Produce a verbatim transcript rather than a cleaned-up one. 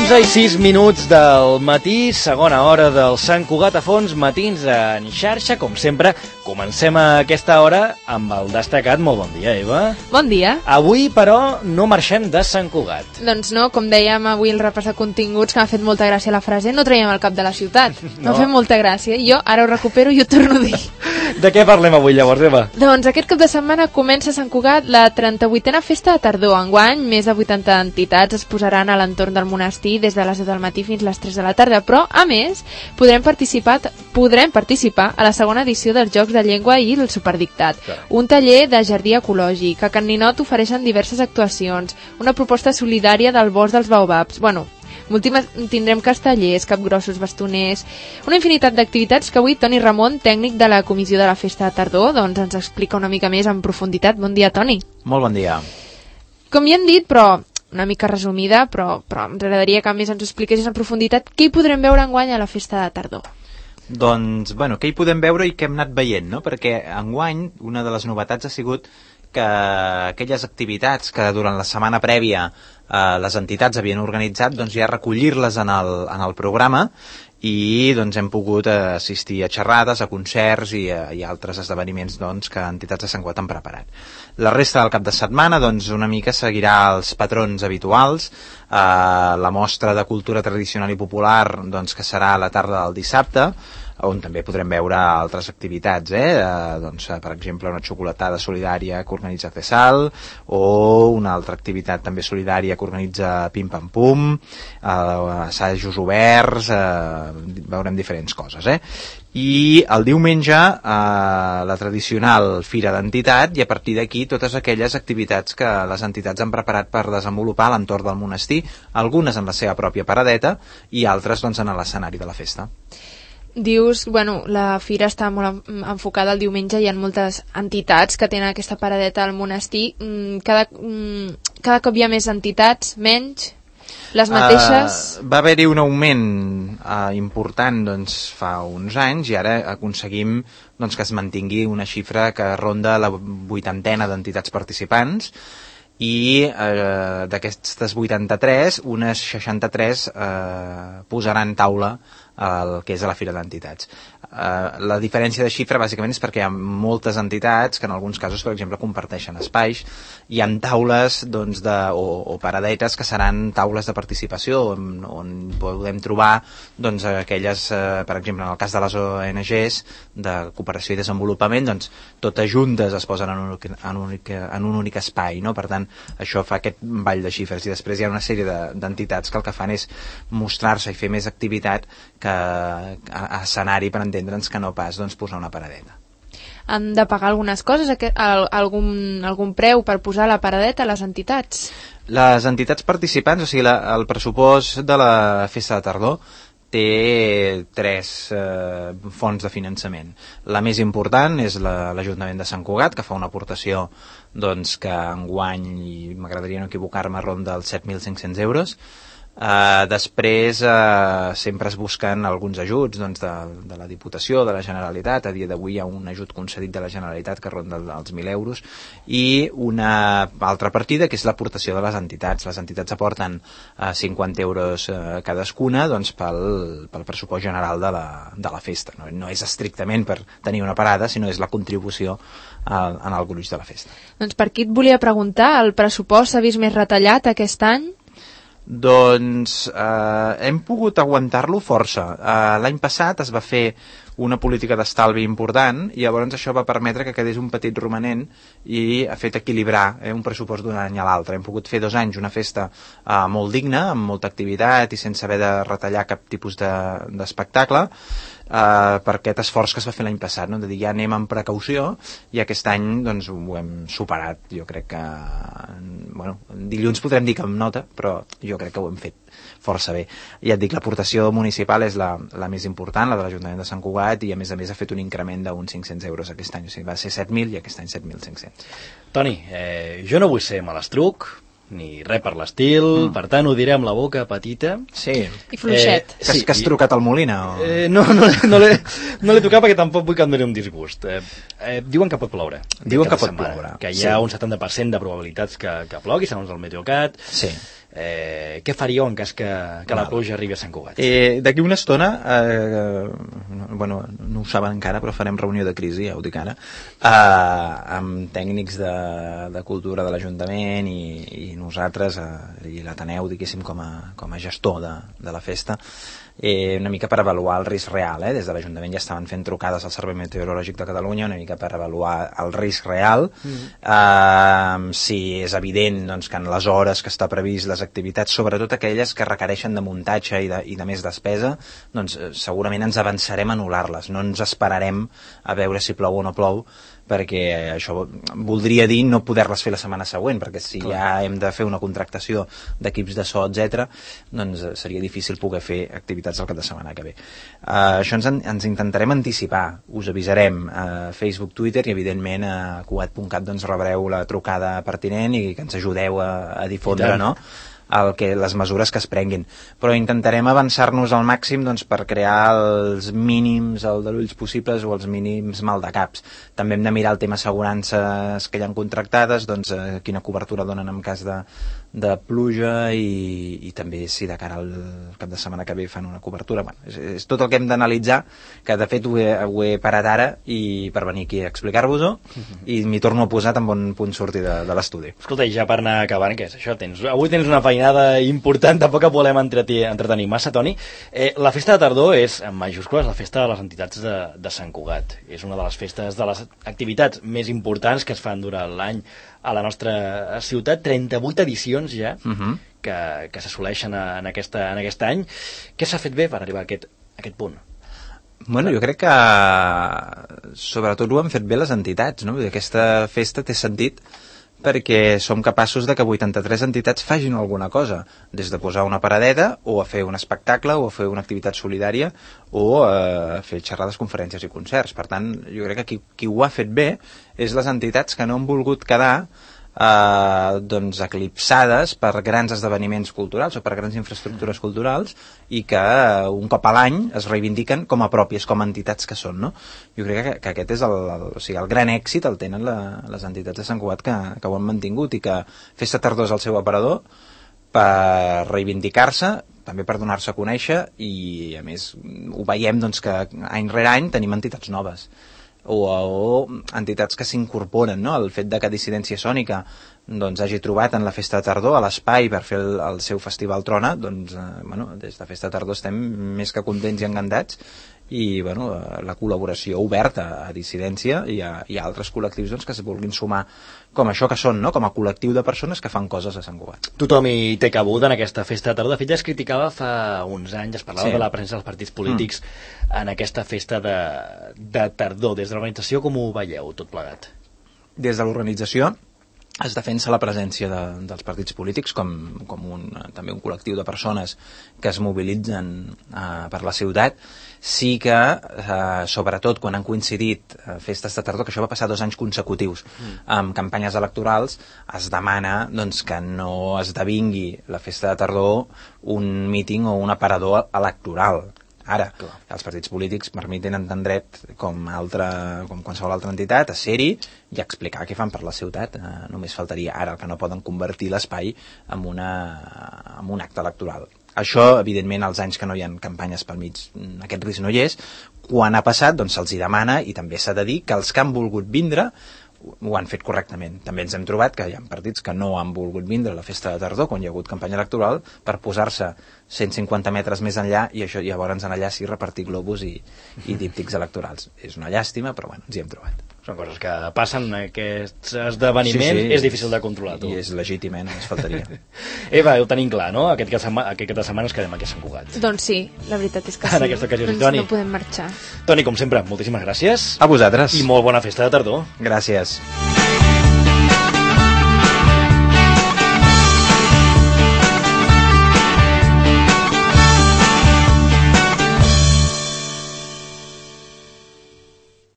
onze i sis minuts del matí, segona hora del Sant Cugat a Fons, matins en xarxa. Com sempre, comencem a aquesta hora amb el destacat. Molt bon dia, Eva. Bon dia. Avui, però, no marxem de Sant Cugat. Doncs no, com dèiem avui el repàs de continguts, que m'ha fet molta gràcia la frase, no traiem el cap de la ciutat. M'ha No. fet molta gràcia. Jo ara ho recupero i ho torno a dir. De què parlem avui, llavors, Eva? Doncs aquest cap de setmana comença a Sant Cugat la trenta-vuitena festa de tardor. Enguany, més de vuitanta entitats es posaran a l'entorn del monestir des de les deu del matí fins les tres de la tarda, però, a més, podrem participar, podrem participar a la segona edició dels Jocs de Llengua i el Superdictat, un taller de jardí ecològic, a Can Ninot ofereixen diverses actuacions, una proposta solidària del Bosc dels Baobabs, bueno, Múltimes, tindrem castellers, capgrossos, bastoners, una infinitat d'activitats que avui Toni Ramon, tècnic de la comissió de la festa de tardor, doncs ens explica una mica més en profunditat. Bon dia, Toni. Molt bon dia. Com ja hem dit, però una mica resumida, però, però ens agradaria que a més ens ho expliquessis en profunditat, què hi podrem veure enguany a la festa de tardor? Doncs, bueno, què hi podem veure i què hem anat veient, no? Perquè enguany una de les novetats ha sigut que aquelles activitats que durant la setmana prèvia eh, les entitats havien organitzat, doncs ja recollir-les en el, en el programa i doncs hem pogut eh, assistir a xerrades, a concerts i a, i a altres esdeveniments doncs, que entitats de Sant Cugat han preparat. La resta del cap de setmana doncs, una mica seguirà els patrons habituals, eh, la mostra de cultura tradicional i popular doncs, que serà a la tarda del dissabte, on també podrem veure altres activitats, eh? Eh, doncs, per exemple, una xocolatada solidària que organitza CESAL, o una altra activitat també solidària que organitza Pim Pam Pum, eh, assajos oberts, eh, veurem diferents coses. Eh? I el diumenge eh, la tradicional fira d'entitat, i a partir d'aquí totes aquelles activitats que les entitats han preparat per desenvolupar a l'entorn del monestir, algunes en la seva pròpia paradeta i altres doncs, en l'escenari de la festa. Dius, bueno, la fira està molt enfocada al diumenge, hi ha moltes entitats que tenen aquesta paradeta al monestir. Cada, cada cop hi ha més entitats, menys, les mateixes? Uh, va haver-hi un augment uh, important doncs, fa uns anys i ara aconseguim doncs, que es mantingui una xifra que ronda la vuitantena d'entitats participants i eh, d'aquestes vuitanta-tres, unes seixanta-tres eh, posaran taula el que és a la Fira d'Entitats. Uh, la diferència de xifra bàsicament és perquè hi ha moltes entitats que en alguns casos, per exemple, comparteixen espais. Hi ha taules doncs, de, o, o paradetes que seran taules de participació on, on podem trobar doncs, aquelles, uh, per exemple, en el cas de les O N Ges de cooperació i desenvolupament, doncs, totes juntes es posen en un, en un, únic, en un únic espai, no? Per tant, això fa aquest ball de xifres i després hi ha una sèrie d'entitats que el que fan és mostrar-se i fer més activitat que a, a escenari, per entendre'ns, que no pas doncs, posar una paradeta. Han de pagar algunes coses, algun, algun preu per posar la paradeta a les entitats? Les entitats participants, o sigui, la, el pressupost de la festa de tardor té tres eh, fonts de finançament. La més important és l'Ajuntament la, de Sant Cugat, que fa una aportació doncs, que enguany, i m'agradaria no equivocar-me, ronda els set mil cinc-cents euros. Uh, després uh, sempre es busquen alguns ajuts doncs, de, de la Diputació, de la Generalitat. A dia d'avui hi ha un ajut concedit de la Generalitat que ronda els mil euros i una altra partida que és l'aportació de les entitats. Les entitats aporten uh, cinquanta euros uh, cadascuna doncs, pel, pel pressupost general de la, de la festa. No, no és estrictament per tenir una parada, sinó és la contribució uh, en el gruix de la festa. Doncs per aquí et volia preguntar, el pressupost s'ha vist més retallat aquest any? Doncs eh, hem pogut aguantar-lo força. Eh, l'any passat es va fer una política d'estalvi important i llavors això va permetre que quedés un petit romanent i ha fet equilibrar eh, un pressupost d'un any a l'altre. Hem pogut fer dos anys una festa eh, molt digna, amb molta activitat i sense haver de retallar cap tipus d'espectacle, de, Uh, per aquest esforç que es va fer l'any passat, no? De dir, ja anem amb precaució i aquest any doncs, ho hem superat. Jo crec que bueno, dilluns podrem dir que amb nota, però jo crec que ho hem fet força bé. Ja et dic, l'aportació municipal és la, la més important, la de l'Ajuntament de Sant Cugat, i a més a més ha fet un increment d'uns cinc-cents euros aquest any, o sigui, va ser set mil i aquest any set mil cinc-cents. Toni, eh, jo no vull ser malastruc ni res per l'estil, mm. per tant ho diré amb la boca petita. Sí. I fluixet. Eh, sí, que has trucat al Molina? O... Eh, no, no, no l'he no tocat perquè tampoc vull que em doni un disgust. Eh, eh, diuen que pot ploure. Diuen que pot setmana, ploure. Que hi ha sí. un setanta per cent de probabilitats que, que plogui, segons el Meteocat. Sí. Eh, eh, què faríeu en cas que, que la pluja arribi a Sant Cugat? Eh, D'aquí una estona, eh, bueno, no ho saben encara, però farem reunió de crisi, ja ho dic ara, eh, amb tècnics de, de cultura de l'Ajuntament i, i nosaltres, eh, i l'Ateneu, diguéssim, com a, com a gestor de, de la festa, eh, una mica per avaluar el risc real, eh? Des de l'Ajuntament ja estaven fent trucades al Servei Meteorològic de Catalunya, una mica per avaluar el risc real, mm. eh, si és evident doncs, que en les hores que està previst les activitats, sobretot aquelles que requereixen de muntatge i de, i de més despesa, doncs eh, segurament ens avançarem a anul·lar-les, no ens esperarem a veure si plou o no plou, perquè això voldria dir no poder-les fer la setmana següent, perquè si Clar. ja hem de fer una contractació d'equips de so, etcètera, doncs seria difícil poder fer activitats el cap de setmana que ve. Uh, això ens, ens intentarem anticipar, us avisarem a uh, Facebook, Twitter i evidentment a cugat punt cat doncs rebreu la trucada pertinent i que ens ajudeu a, a difondre, no?, el que, les mesures que es prenguin, però intentarem avançar-nos al màxim doncs, per crear els mínims aldarulls possibles o els mínims maldecaps. També hem de mirar el tema assegurances que hi ha contractades, doncs, eh, quina cobertura donen en cas de, de pluja i, i també si de cara al cap de setmana que ve fan una cobertura. Bueno, és, és tot el que hem d'analitzar, que de fet ho he, ho he parat ara i per venir aquí a explicar-vos-ho i m'hi torno a posar tan bon punt sortir de, de l'estudi. Escolta, i ja per anar acabant, què és això? Tens, avui tens una feina important, tampoc volem entretenir, entretenir massa, Toni. Eh, la festa de tardor és, en majúscules, la festa de les entitats de, de Sant Cugat. És una de les festes, de les activitats més importants que es fan durant l'any a la nostra ciutat. trenta-vuit edicions ja uh-huh. que, que s'assoleixen en, aquesta, en aquest any. Què s'ha fet bé per arribar a aquest, a aquest punt? Bueno, jo crec que sobretot ho han fet bé les entitats, no? Aquesta festa té sentit perquè som capaços de que vuitanta-tres entitats facin alguna cosa, des de posar una paradeta o a fer un espectacle o a fer una activitat solidària o a fer xerrades, conferències i concerts. Per tant, jo crec que qui, qui ho ha fet bé és les entitats que no han volgut quedar eh, doncs eclipsades per grans esdeveniments culturals o per grans infraestructures culturals i que eh, un cop a l'any es reivindiquen com a pròpies, com a entitats que són, no? Jo crec que, que aquest és el, el, o sigui, el gran èxit el tenen la, les entitats de Sant Cugat que, que ho han mantingut i que Festa Tardor és el seu aparador per reivindicar-se, també per donar-se a conèixer i a més ho veiem doncs, que any rere any tenim entitats noves o, o entitats que s'incorporen, no? El fet de que Dissidència Sònica doncs, hagi trobat en la Festa de Tardor a l'espai per fer el, el seu festival Trona, doncs, eh, bueno, des de Festa de Tardor estem més que contents i encantats i bueno, la col·laboració oberta a Dissidència i a, i a altres col·lectius doncs, que es vulguin sumar com això que són, no? Com a col·lectiu de persones que fan coses a Sant Cugat. Tothom hi té cabuda en aquesta Festa de Tardor. De fet, ja es criticava fa uns anys, es parlava sí. de la presència dels partits polítics mm. en aquesta Festa de, de Tardor. Des de l'organització, com ho veieu tot plegat? Des de l'organització es defensa la presència de, dels partits polítics com, com un, també un col·lectiu de persones que es mobilitzen eh, per la ciutat. Sí que, eh, sobretot quan han coincidit eh, festes de tardor, que això va passar dos anys consecutius mm. amb campanyes electorals, es demana doncs, que no esdevingui la festa de tardor un míting o un aparador electoral. Ara, Clar. els partits polítics permeten en dret com, altra, com qualsevol altra entitat a ser-hi i explicar què fan per la ciutat. Eh, només faltaria ara el que no poden convertir l'espai en, una, en un acte electoral. Això, evidentment, als anys que no hi ha campanyes pel mig, aquest risc no hi és. Quan ha passat, doncs se'ls hi demana i també s'ha de dir que els que han volgut vindre ho han fet correctament. També ens hem trobat que hi ha partits que no han volgut vindre a la festa de tardor quan hi ha hagut campanya electoral per posar-se cent cinquanta metres més enllà i això llavors en allà sí repartir globus i, i díptics electorals. És una llàstima, però bueno, ens hi hem trobat. Són coses que passen, aquests esdeveniments, sí, sí, és difícil de controlar. Tu. I és legítim, eh? Només faltaria. Eva, ho tenim clar, no? Aquest cap de setmana ens quedem aquí a Sant Cugat. Doncs sí, la veritat és que sí. En aquesta ocasió, doncs Toni. No podem marxar. Toni, com sempre, moltíssimes gràcies. A vosaltres. I molt bona festa de tardor. Gràcies.